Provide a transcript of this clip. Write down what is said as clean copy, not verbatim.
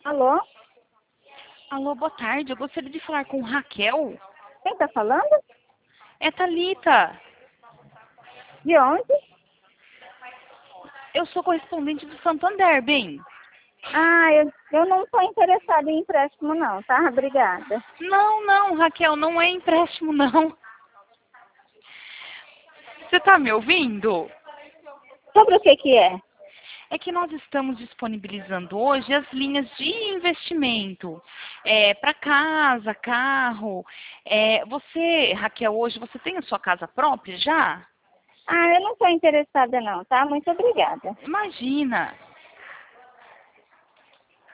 Alô? Alô, boa tarde. Eu gostaria de falar com Raquel. Quem tá falando? É Thalita. De onde? Eu sou correspondente do Santander, bem. Eu não estou interessada em empréstimo não, tá? Obrigada. Não, não, Raquel, não é empréstimo, não. Você tá me ouvindo? Sobre o que é? É que nós estamos disponibilizando hoje as linhas de investimento. Para casa, carro. Você, Raquel, hoje você tem a sua casa própria já? Eu não estou interessada não, tá? Muito obrigada. Imagina.